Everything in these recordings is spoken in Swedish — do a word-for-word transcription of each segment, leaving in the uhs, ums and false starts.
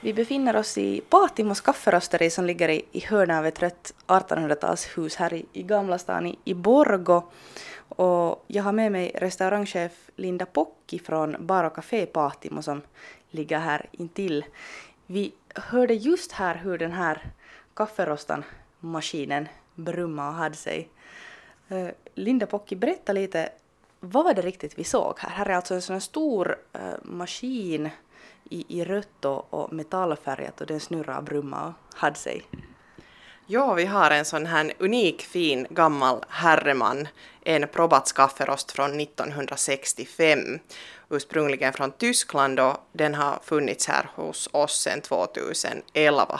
Vi befinner oss i Pahtimos kafferosteri som ligger i, i hörnan av ett rött artonhundratalshus här i, i Gamla stan i, i Borgå. Och jag har med mig restaurangchef Linda Pocki från Bar och Café Pahtimo som ligger här intill. Vi hörde just här hur den här kafferostan maskinen brumma och hade sig. Uh, Linda Pocki, berätta lite, vad var det riktigt vi såg här? Här är alltså en sån stor uh, maskin i, i rött och, och metallfärgat och den snurrar och brumma och hade sig. Ja, vi har en sån här unik fin gammal herreman, en Probats kafferost från nittonhundrasextiofem, ursprungligen från Tyskland, och den har funnits här hos oss sedan tjugohundraelva.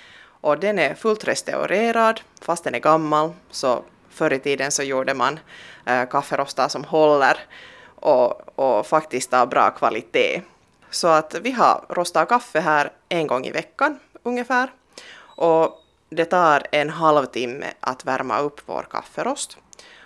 Och den är fullt restaurerad, fast den är gammal, så förr i tiden så gjorde man äh, kafferostar som håller och, och faktiskt av bra kvalitet. Så att vi har rostat kaffe här en gång i veckan ungefär, och det tar en halvtimme att värma upp vår kafferost.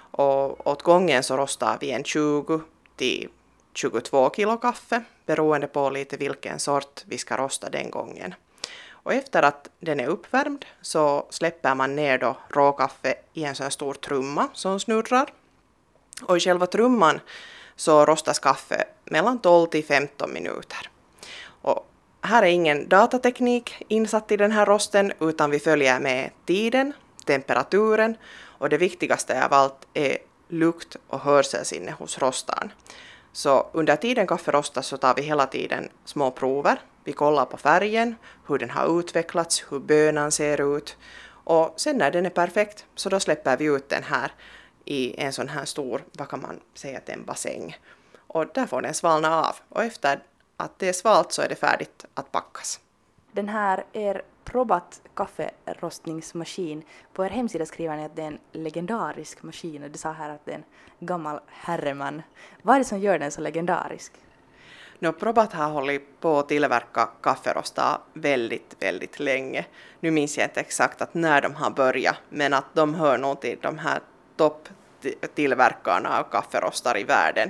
Och åt gången så rostar vi en tjugo till tjugotvå kilo kaffe, beroende på lite vilken sort vi ska rosta den gången. Och efter att den är uppvärmd så släpper man ner då råkaffe i en sån stor trumma som snurrar. Och i själva trumman så rostas kaffe mellan tolv till femton minuter. Och här är ingen datateknik insatt i den här rosten, utan vi följer med tiden, temperaturen, och det viktigaste av allt är lukt- och hörselsinne hos rostaren. Så under tiden kaffe rostas så tar vi hela tiden små prover. Vi kollar på färgen, hur den har utvecklats, hur bönan ser ut. Och sen när den är perfekt så då släpper vi ut den här i en sån här stor, vad kan man säga, att en bassäng. Och där får den svalna av. Och efter att det är svalt så är det färdigt att packas. Den här er Probat kafferostningsmaskin, på er hemsida skriver ni att det är en legendarisk maskin, och du sa här att det är en gammal herreman. Vad är det som gör den så legendarisk? No, Probat har hållit på att tillverka kafferostar väldigt, väldigt länge. Nu minns jag inte exakt att när de har börjat, men att de hör nog till de här topptillverkarna av kafferostar i världen.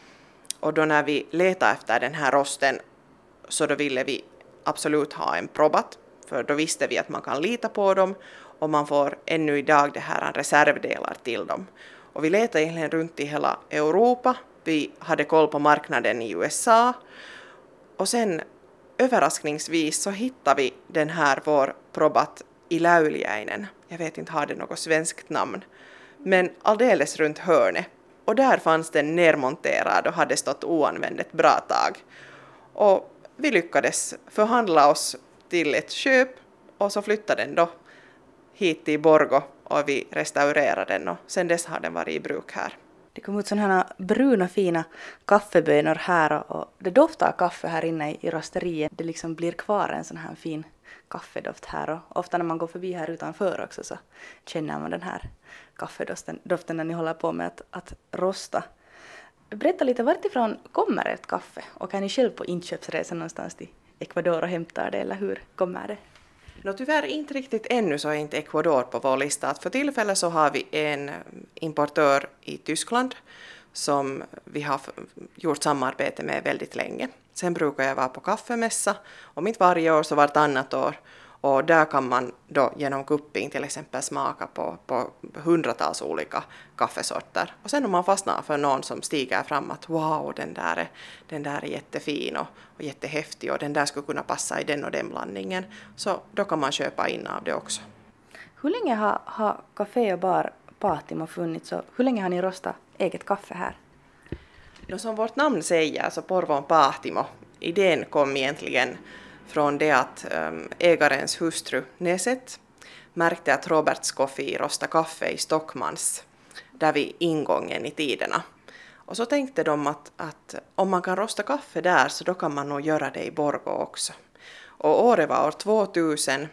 Och då när vi letade efter den här rosten så då ville vi absolut ha en Probat, för då visste vi att man kan lita på dem och man får ännu idag det här reservdelar till dem. Och vi letade egentligen runt i hela Europa, vi hade koll på marknaden i U S A, och sen överraskningsvis så hittade vi den här vår Probat i Läyliäinen. Jag vet inte, har det något svenskt namn, men alldeles runt hörnet. Och där fanns den nermonterad och hade stått oanvänd ett bra tag. Och vi lyckades förhandla oss till ett köp, och så flyttade den då hit till Borgå och vi restaurerade den, och sen dess har den varit i bruk här. Det kom ut sådana här bruna fina kaffebönor här, och, och det doftar kaffe här inne i, i rosteriet. Det liksom blir kvar en sån här fin kaffedoft här, och ofta när man går förbi här utanför också så känner man den här kaffedoften doften när ni håller på med att, att rosta. Berätta lite, vartifrån kommer ert kaffe? Och är ni själv på inköpsresa någonstans till Ecuador och hämtar det, eller hur kommer det? No, tyvärr inte riktigt ännu så är inte Ecuador på vår lista. Att för tillfället så har vi en importör i Tyskland som vi har gjort samarbete med väldigt länge. Sen brukar jag vara på kaffemässa, om inte varje år så vartannat år. Och där kan man då genom kupping till exempel smaka på, på hundratals olika kaffesorter. Och sen om man fastnar för någon som stiger fram att wow, den där är, den där är jättefin och, och jättehäftig och den där skulle kunna passa i den och den blandningen, så då kan man köpa in av det också. Hur länge har, har Café och Bar Pahtimo funnits, och hur länge har ni rostat eget kaffe här? No, som vårt namn säger så Porvoon Pahtimo, idén kom egentligen från det att um, ägarens hustru Neset märkte att Roberts Coffee rostade kaffe i Stockmans, där vid ingången i tiderna. Och så tänkte de att, att om man kan rosta kaffe där så då kan man nog göra det i Borgå också. Och året var år tvåtusen,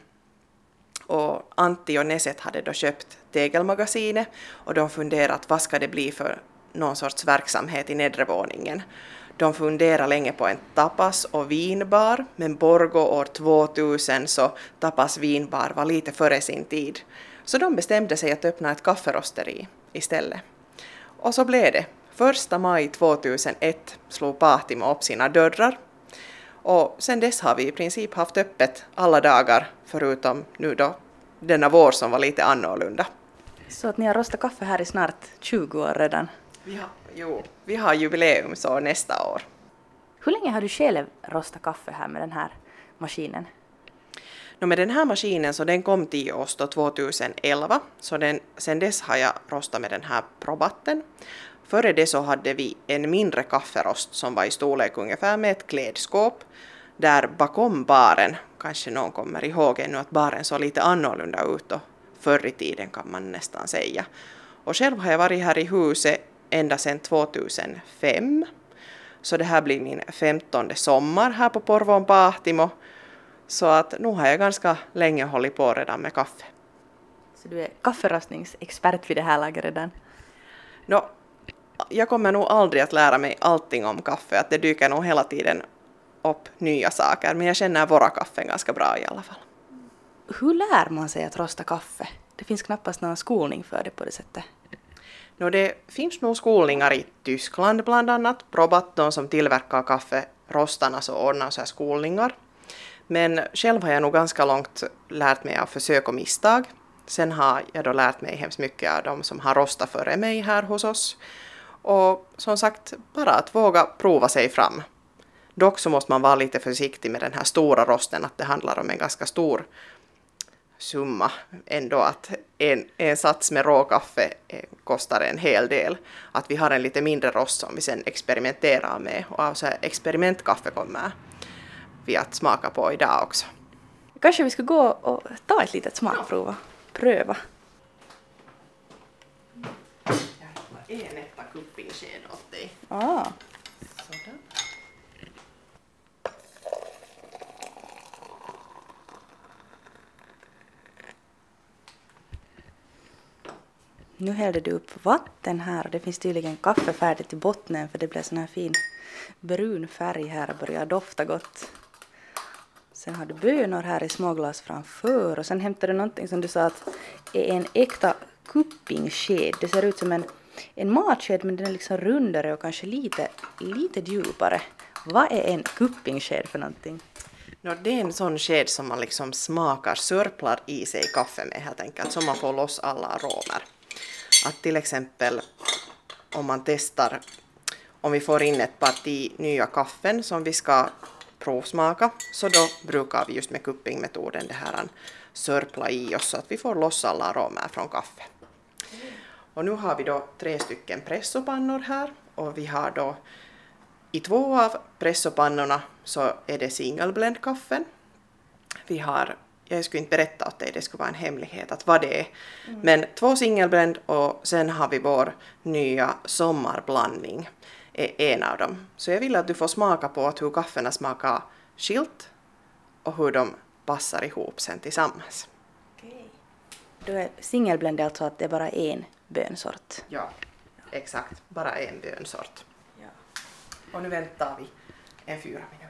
och Antti och Neset hade då köpt Tegelmagasinet, och de funderade att vad ska det bli för någon sorts verksamhet i nedre våningen. De funderade länge på en tapas- och vinbar, men Borgå år tvåtusen så tapas vinbar var lite före sin tid. Så de bestämde sig att öppna ett kafferosteri istället. Och så blev det. Första maj tvåtusenett slog Pahtimo upp sina dörrar. Och sen dess har vi i princip haft öppet alla dagar förutom nu då denna vår som var lite annorlunda. Så att ni har rostat kaffe här i snart tjugo år redan. Vi har, jo, vi har jubileumsår nästa år. Hur länge har du själv rostat kaffe här med den här maskinen? No, med den här maskinen så den kom till oss då tjugoelva, så den, sen dess har jag rostat med den här probatten. Före det så hade vi en mindre kafferost som var i storlek ungefär med ett klädskåp. Där bakom baren, kanske någon kommer ihåg ännu att baren såg lite annorlunda ut och förr i tiden kan man nästan säga. Och själv har jag varit här i huset ända sedan tvåtusenfem. Så det här blir min femtonde sommar här på Porvoon Pahtimo. Så att nu har jag ganska länge hållit på redan med kaffe. Så du är kafferostningsexpert vid det här laget redan? No, jag kommer nog aldrig att lära mig allting om kaffe. Att det dyker nog hela tiden upp nya saker. Men jag känner våra kaffen ganska bra i alla fall. Hur lär man sig att rosta kaffe? Det finns knappast någon skolning för det på det sättet. No, det finns nog skolningar i Tyskland bland annat. Probat, de som tillverkar kafferostarna, så ordnar så här skolningar. Men själv har jag nog ganska långt lärt mig av försök och misstag. Sen har jag då lärt mig hemskt mycket av de som har rostat före mig här hos oss. Och som sagt, bara att våga prova sig fram. Dock så måste man vara lite försiktig med den här stora rosten, att det handlar om en ganska stor summa ändå, att en, en sats med råkaffe kostar en hel del. Att vi har en lite mindre rost som vi sen experimenterar med, och av så här experimentkaffe kommer vi att smaka på idag också. Kanske vi ska gå och ta ett litet smakprov och pröva. Jag har en etta kuppingsked åt dig. Ah. Sådär. Nu hällde du upp vatten här och det finns tydligen kaffe färdigt i botten, för det blev sån här fin brun färg här och börjar dofta gott. Sen har du bönor här i småglas framför, och sen hämtar du någonting som du sa att är en äkta kuppingsked. Det ser ut som en, en matsked, men den är liksom rundare och kanske lite, lite djupare. Vad är en kuppingsked för någonting? No, det är en sån sked som man liksom smakar, sörplar i sig kaffe med helt enkelt, så man får loss alla aromer. Att till exempel om man testar, om vi får in ett parti nya kaffen som vi ska provsmaka, så då brukar vi just med kuppingmetoden det här sörpla i oss så att vi får loss alla aromer från kaffe. Och nu har vi då tre stycken pressopannor här, och vi har då i två av pressopannorna så är det singelblendkaffen. Vi har, jag skulle inte berätta åt dig, det skulle vara en hemlighet att vad det är. Mm. Men två singelblend, och sen har vi vår nya sommarblandning, är en av dem. Så jag vill att du får smaka på att hur kaffena smakar skilt och hur de passar ihop sen tillsammans. Okej. Då är singelblend alltså att det är bara en bönsort? Ja, exakt. Bara en bönsort. Ja. Och nu väntar vi en fyra minuter.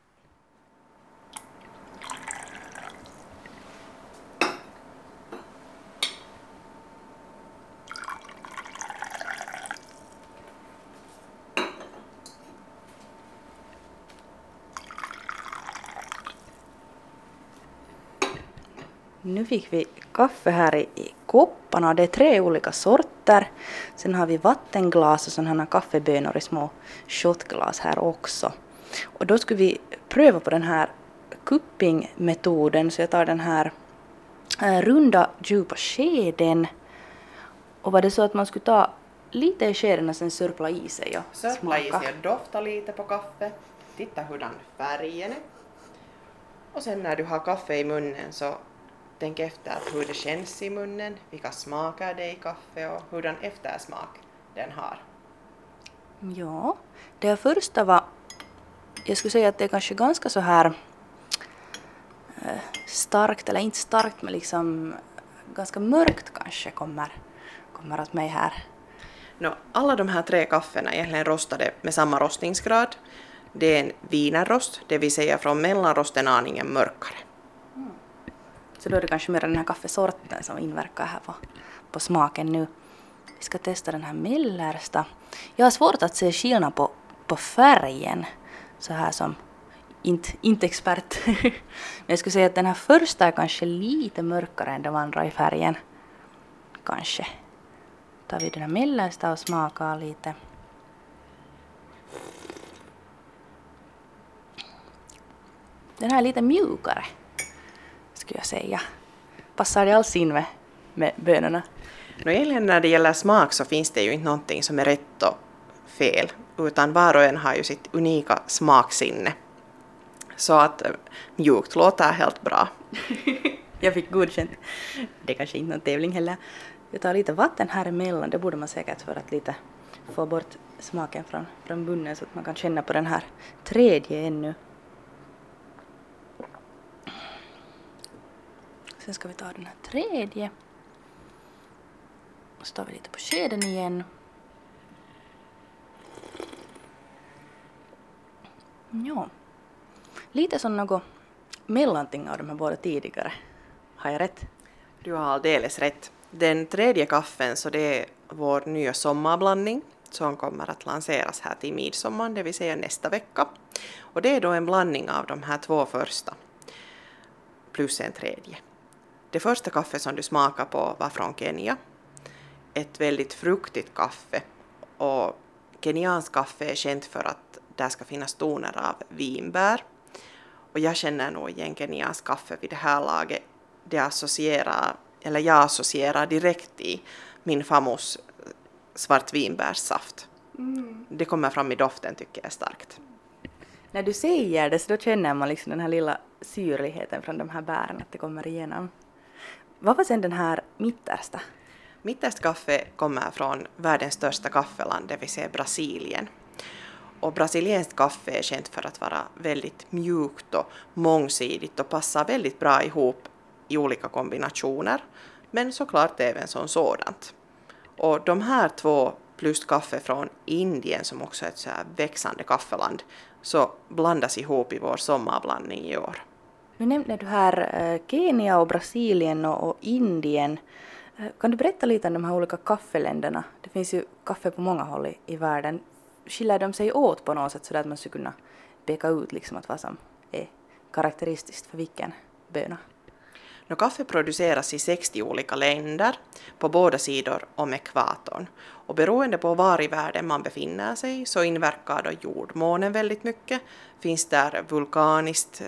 Nu fick vi kaffe här i, i kopparna, och det är tre olika sorter. Sen har vi vattenglas och sen har vi kaffebönor i små shotglas här också. Och då skulle vi pröva på den här kuppingmetoden, så jag tar den här äh, runda djupa skeden. Och var det så att man skulle ta lite i skeden och sen sörpla i sig och Sörpla i smaka? sig och dofta lite på kaffe. Titta hurdan färgen är. Och sen när du har kaffe i munnen så tänk efter hur det känns i munnen, vilka smakar det i kaffe och hurdan eftersmak den har. Ja, det första var, jag skulle säga att det är kanske ganska så här eh, starkt, eller inte starkt, men liksom ganska mörkt kanske kommer, kommer åt mig här. No, alla de här tre kaffena är egentligen rostade med samma rostningsgrad. Det är en wienerrost, det vill säga från mellanrosten aningen mörkare. Mm. Så då är det kanske mer den här kaffesorten som inverkar här på, på smaken nu. Vi ska testa den här Mellersta. Jag har svårt att se skillnad på, på färgen, så här som inte, inte expert. Men jag skulle säga att den här första är kanske lite mörkare än de andra i färgen. Kanske. Tar vi den här mellersta och smakar lite. Den här är lite mjukare, skulle jag säga. Passar det alls in med, med bönorna? Nå, egentligen när det gäller smak så finns det ju inte någonting som är rätt och fel, utan var och en har ju sitt unika smaksinne. Så att mjukt låter helt bra. Jag fick godkänt. Det är kanske inte någon tävling heller. Jag tar lite vatten här emellan, det borde man säkert för att lite få bort smaken från, från munnen så att man kan känna på den här tredje ännu. Sen ska vi ta den här tredje. Och så tar vi lite på skeden igen. Ja. Lite som något mellanting av de här båda tidigare. Har jag rätt? Du har alldeles rätt. Den tredje kaffen så det är vår nya sommarblandning som kommer att lanseras här till midsommar, det vill säga nästa vecka. Och det är då en blandning av de här två första plus en tredje. Det första kaffe som du smakar på var från Kenya. Ett väldigt fruktigt kaffe. Och kenyansk kaffe är känt för att där ska finnas toner av vinbär. Och jag känner nog igen kenyansk kaffe vid det här laget. Det associerar, eller jag associerar direkt i min famos svartvinbärssaft. Mm. Det kommer fram i doften tycker jag är starkt. När du säger det så då känner man liksom den här lilla syrligheten från de här bären att det kommer igenom. Vad var sen den här mittersta? Mittersta kaffe kommer från världens största kaffeland, det vill säga Brasilien. Och brasilienskt kaffe är känt för att vara väldigt mjukt och mångsidigt och passar väldigt bra ihop i olika kombinationer. Men såklart även som sådant. Och de här två plus kaffe från Indien som också är ett så här växande kaffeland så blandas ihop i vår sommarblandning i år. Nu nämnde du här Kenya och Brasilien och, och Indien. Kan du berätta lite om de här olika kaffeländerna? Det finns ju kaffe på många håll i, i världen. Skiljer de sig åt på något sätt så att man skulle kunna peka ut liksom att vad som är karaktäristiskt för vilken böna? No, kaffe produceras i sextio olika länder på båda sidor om ekvatorn. Och beroende på var i världen man befinner sig så inverkar då jordmånen väldigt mycket. Finns där vulkaniskt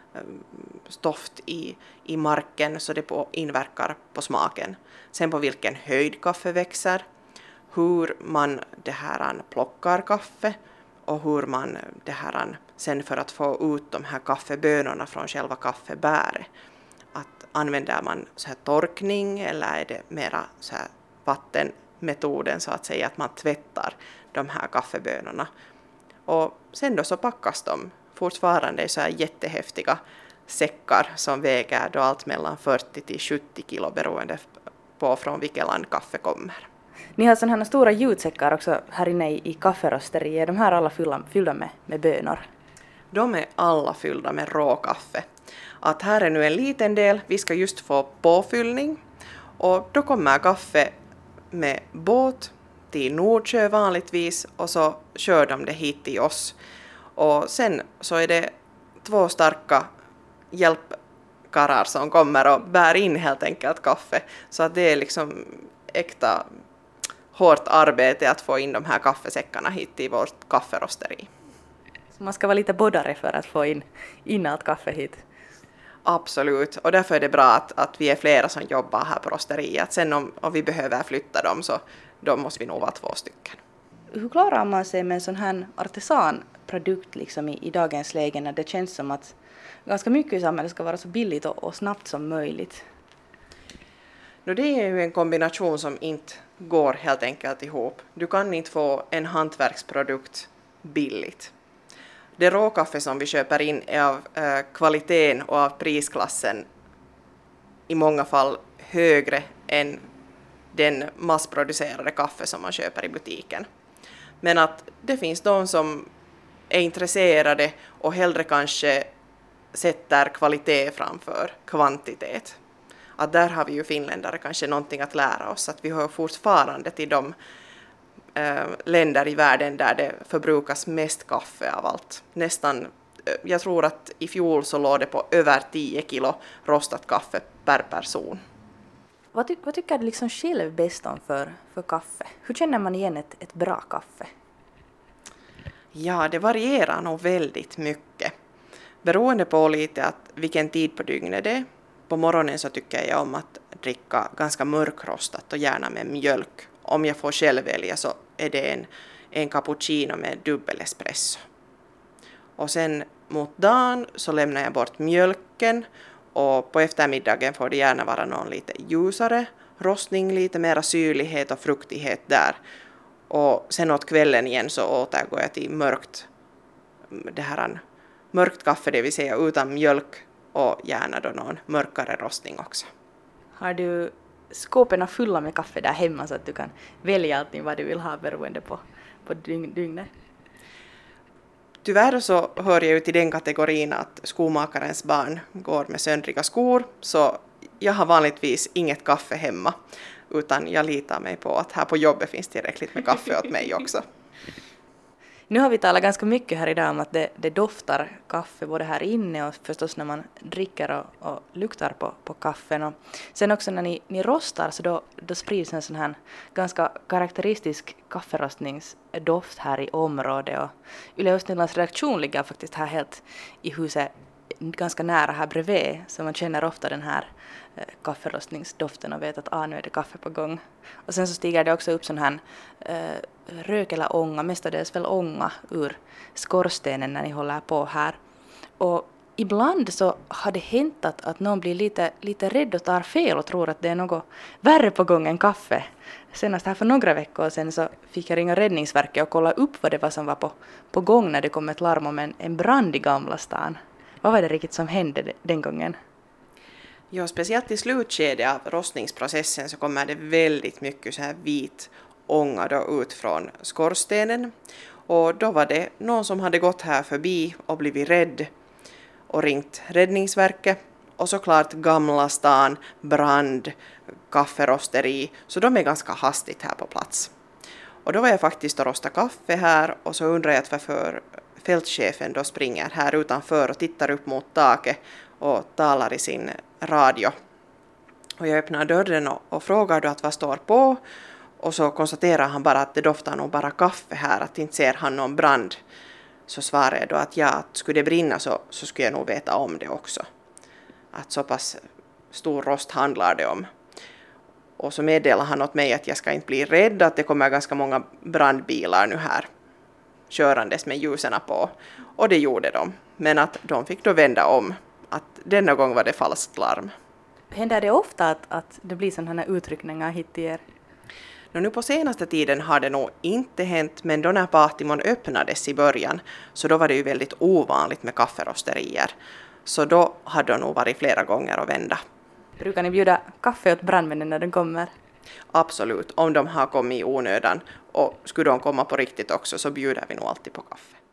stoft i, i marken så det på, inverkar på smaken. Sen på vilken höjd kaffe växer, hur man det här plockar kaffe och hur man det här sen för att få ut de här kaffebönorna från själva kaffebäret. Att använder man så här torkning eller är det mera så här vattenmetoden så att säga att man tvättar de här kaffebönorna. Och sen då så packas de fortfarande i så här jättehäftiga säckar som väger då allt mellan fyrtio till sjuttio kilo beroende på från vilket land kaffe kommer. Ni har sådana här stora gjutsäckar också här inne i, i kafferosteriet. Är de här alla fyllda, fyllda med, med bönor? De är alla fyllda med råkaffe. Att här är nu en liten del, vi ska just få påfyllning och då kommer kaffe med båt till Nordsjö vanligtvis och så kör de det hit till oss. Och sen så är det två starka hjälpkarlar som kommer och bär in helt enkelt kaffe. Så att det är liksom äkta hårt arbete att få in de här kaffesäckarna hit till vårt kafferosteri. Så man ska vara lite boddare för att få in, in allt kaffe hit? Absolut, och därför är det bra att, att vi är flera som jobbar här på rosteriet. Sen om, om vi behöver flytta dem så då måste vi nog vara två stycken. Hur klarar man sig med en sån här artesanprodukt liksom i, i dagens läge när det känns som att ganska mycket i samhället ska vara så billigt och, och snabbt som möjligt? No, det är ju en kombination som inte går helt enkelt ihop. Du kan inte få en hantverksprodukt billigt. Det råkaffe som vi köper in är av eh, kvaliteten och av prisklassen i många fall högre än den massproducerade kaffe som man köper i butiken. Men att det finns de som är intresserade och hellre kanske sätter kvalitet framför kvantitet. Att där har vi ju finländare kanske någonting att lära oss. Att vi har fortfarande till de äh, länder i världen där det förbrukas mest kaffe av allt. Nästan jag tror att i fjol så låg det på över tio kilo rostat kaffe per person. Vad, ty- vad tycker du liksom själv bäst om för, för kaffe? Hur känner man igen ett, ett bra kaffe? Ja, det varierar nog väldigt mycket. Beroende på lite att vilken tid på dygnet det är. På morgonen så tycker jag om att dricka ganska mörkrostat och gärna med mjölk. Om jag får själv välja så är det en, en cappuccino med dubbel espresso. Och sen mot dagen så lämnar jag bort mjölken och på eftermiddagen får det gärna vara någon lite ljusare rostning, lite mera syrlighet och fruktighet där. Och sen åt kvällen igen så återgår jag till mörkt, det här, mörkt kaffe, det vill säga utan mjölk och gärna då någon mörkare rostning också. Har du skåpen fulla med kaffe där hemma så att du kan välja allting vad du vill ha beroende på, på dygn, dygnet? Tyvärr så hör jag ju till den kategorin att skomakarens barn går med söndriga skor, så jag har vanligtvis inget kaffe hemma, utan jag litar mig på att här på jobbet finns tillräckligt med kaffe åt mig också. Nu har vi talat ganska mycket här idag om att det, det doftar kaffe både här inne och förstås när man dricker och, och luktar på, på kaffen. Och sen också när ni, ni rostar så då, då sprids en sån här ganska karaktäristisk kafferostningsdoft här i området. Och Yle Östnylands redaktion ligger faktiskt här helt i huset ganska nära här bredvid, så man känner ofta den här eh, kafferostningsdoften och vet att ah, nu är det kaffe på gång. Och sen så stiger det också upp sån här eh, rök eller ånga, mestadels väl ånga ur skorstenen när ni håller på här. Och ibland så har det hänt att, att någon blir lite, lite rädd och tar fel och tror att det är något värre på gång än kaffe. Senast här för några veckor sedan så fick jag ringa Räddningsverket och kolla upp vad det var som var på, på gång när det kom ett larm om en, en brand i Gamla stan. Vad var det riktigt som hände den gången? Ja, speciellt i slutskedet av rostningsprocessen så kommer det väldigt mycket så här vit ånga då ut från skorstenen. Och då var det någon som hade gått här förbi och blivit rädd och ringt Räddningsverket. Och såklart Gamla stan, brand, kafferosteri, så de är ganska hastigt här på plats. Och då var jag faktiskt och rostade kaffe här och så undrar jag varför fältchefen då springer här utanför och tittar upp mot taket och talar i sin radio. Och jag öppnar dörren och, och frågar då att vad står på, och så konstaterar han bara att det doftar nog bara kaffe här, att inte ser han någon brand. Så svarar jag då att ja, att skulle det brinna så, så skulle jag nog veta om det också. Att så pass stor rost handlar det om. Och så meddelar han åt mig att jag ska inte bli rädd, att det kommer ganska många brandbilar nu här körandes med ljusen på. Och det gjorde de. Men att de fick då vända om. Att denna gång var det falskt larm. Händer det ofta att, att det blir sådana här utryckningar hit till er? No, nu på senaste tiden har det nog inte hänt, men då när Pahtimon öppnades i början så då var det ju väldigt ovanligt med kafferosterier. Så då hade det nog varit flera gånger att vända. Brukar ni bjuda kaffe åt brandmännen när de kommer? Absolut, om de har kommit i onödan, och skulle de komma på riktigt också så bjuder vi nog alltid på kaffe.